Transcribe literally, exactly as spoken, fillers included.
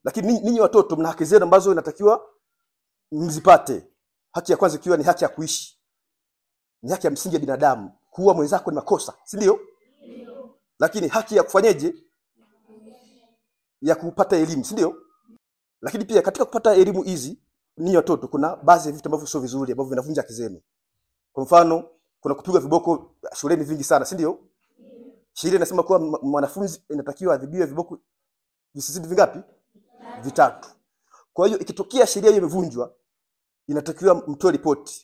Lakini ninyi watoto mna haki zenu ambazo inatakiwa mzipate. Haki ya kwanza ikiwa ni haki ya kuishi. Ni haki ya msingi ya binadamu. Kuua mwenzako ni makosa, si ndio? Ndio. Lakini haki ya kufanyeje? Ya kupata elimu, si ndio? Lakini pia katika kupata elimu hizi ninyi watoto kuna baadhi ya vitu ambavyo sio vizuri ambavyo vinavunja haki zenu. Kwa mfano, kuna kupigwa viboko shuleni vingi sana, si ndio? Sheria inasema kuwa mwanafunzi inatakiwa adhibiwe viboko visizidi vingapi? Vitatu. Kwa hiyo ikitokea sheria hiyo imevunjwa, inatakiwa mtoe ripoti